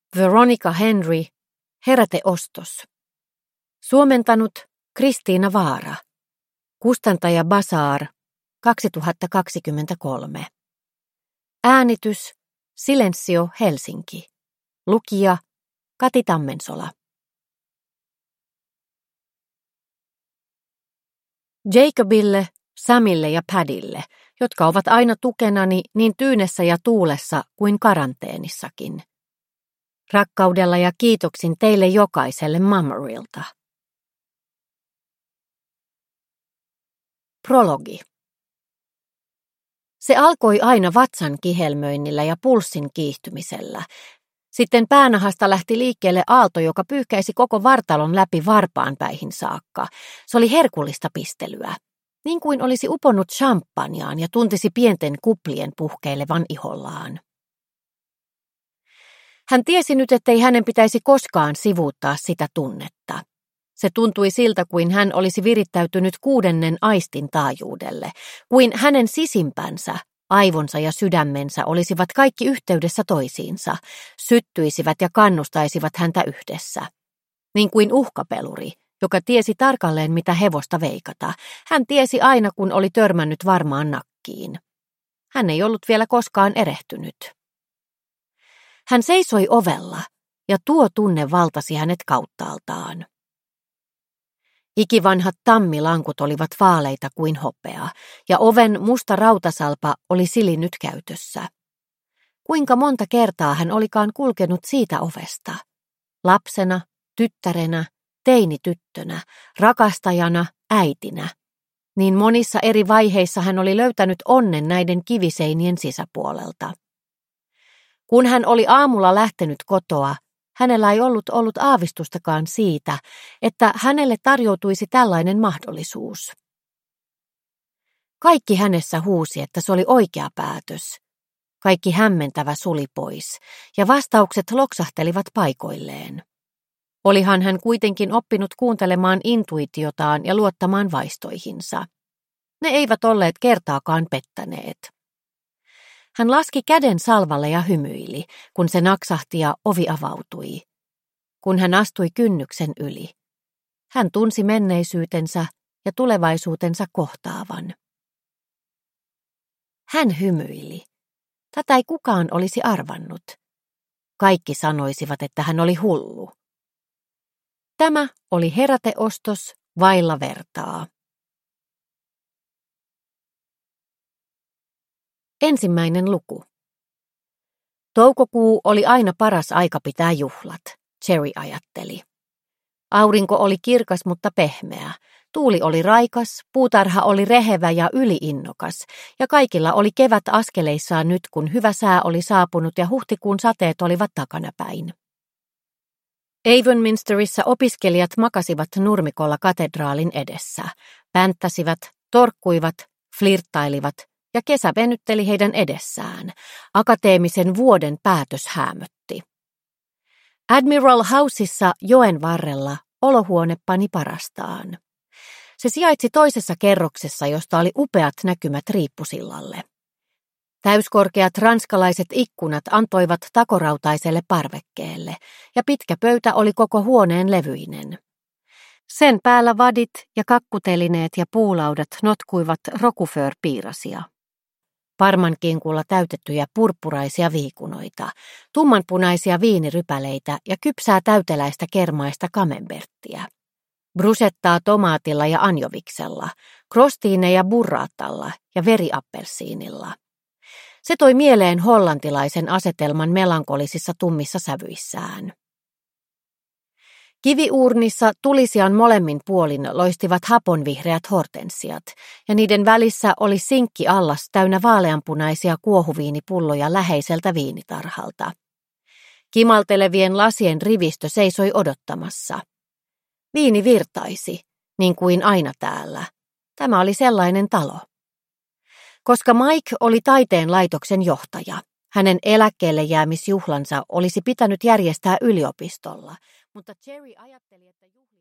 Veronica Henry, Heräteostos. Suomentanut Kristiina Vaara. Kustantaja Bazaar, 2023. Äänitys Silensio Helsinki. Lukija Kati Tammensola. Jacobille, Samille ja Padille, jotka ovat aina tukenani niin tyynessä ja tuulessa kuin karanteenissakin. Rakkaudella ja kiitoksin teille jokaiselle Mummerilta. Prologi. Se alkoi aina vatsan kihelmöinnillä ja pulssin kiihtymisellä. Sitten päänahasta lähti liikkeelle aalto, joka pyyhkäisi koko vartalon läpi varpaanpäihin saakka. Se oli herkullista pistelyä. Niin kuin olisi uponnut champagnaan ja tuntisi pienten kuplien puhkeilevan ihollaan. Hän tiesi nyt, ettei hänen pitäisi koskaan sivuuttaa sitä tunnetta. Se tuntui siltä, kuin hän olisi virittäytynyt 6. aistin taajuudelle, kuin hänen sisimpänsä, aivonsa ja sydämensä olisivat kaikki yhteydessä toisiinsa, syttyisivät ja kannustaisivat häntä yhdessä. Niin kuin uhkapeluri, joka tiesi tarkalleen, mitä hevosta veikata. Hän tiesi aina, kun oli törmännyt varmaan nakkiin. Hän ei ollut vielä koskaan erehtynyt. Hän seisoi ovella, ja tuo tunne valtasi hänet kauttaaltaan. Ikivanhat tammilankut olivat vaaleita kuin hopea, ja oven musta rautasalpa oli silinnyt käytössä. Kuinka monta kertaa hän olikaan kulkenut siitä ovesta? Lapsena, tyttärenä, teinityttönä, rakastajana, äitinä. Niin monissa eri vaiheissa hän oli löytänyt onnen näiden kiviseinien sisäpuolelta. Kun hän oli aamulla lähtenyt kotoa, hänellä ei ollut aavistustakaan siitä, että hänelle tarjoutuisi tällainen mahdollisuus. Kaikki hänessä huusi, että se oli oikea päätös. Kaikki hämmentävä suli pois, ja vastaukset loksahtelivat paikoilleen. Olihan hän kuitenkin oppinut kuuntelemaan intuitiotaan ja luottamaan vaistoihinsa. Ne eivät olleet kertaakaan pettäneet. Hän laski käden salvalle ja hymyili, kun se naksahti ja ovi avautui. Kun hän astui kynnyksen yli, hän tunsi menneisyytensä ja tulevaisuutensa kohtaavan. Hän hymyili. Tätä ei kukaan olisi arvannut. Kaikki sanoisivat, että hän oli hullu. Tämä oli heräteostos vailla vertaa. Ensimmäinen luku. Toukokuu oli aina paras aika pitää juhlat, Cherry ajatteli. Aurinko oli kirkas, mutta pehmeä. Tuuli oli raikas, puutarha oli rehevä ja yliinnokas, ja kaikilla oli kevät askeleissaan nyt, kun hyvä sää oli saapunut ja huhtikuun sateet olivat takanapäin. Avonminsterissä opiskelijat makasivat nurmikolla katedraalin edessä, pänttäsivät, torkkuivat, flirttailivat, ja kesä venytteli heidän edessään. Akateemisen vuoden päätös häämötti. Admiral Houseissa joen varrella olohuone pani parastaan. Se sijaitsi toisessa kerroksessa, josta oli upeat näkymät riippusillalle. Täyskorkeat ranskalaiset ikkunat antoivat takorautaiselle parvekkeelle, ja pitkä pöytä oli koko huoneen levyinen. Sen päällä vadit ja kakkutelineet ja puulaudat notkuivat rokuföörpiirasia. Parmankinkulla täytettyjä purppuraisia viikunoita, tummanpunaisia viinirypäleitä ja kypsää täyteläistä kermaista camemberttiä. Brusettaa tomaatilla ja anjoviksella, krostiineja burraatalla ja veriappelsiinilla. Se toi mieleen hollantilaisen asetelman melankolisissa tummissa sävyissään. Kiviuurnissa tulisian molemmin puolin loistivat haponvihreät hortensiat, ja niiden välissä oli sinkki allas täynnä vaaleanpunaisia kuohuviinipulloja läheiseltä viinitarhalta. Kimaltelevien lasien rivistö seisoi odottamassa. Viini virtaisi, niin kuin aina täällä. Tämä oli sellainen talo. Koska Mike oli taiteen laitoksen johtaja, hänen eläkkeelle jäämisjuhlansa olisi pitänyt järjestää yliopistolla, mutta Cherry ajatteli, että juhli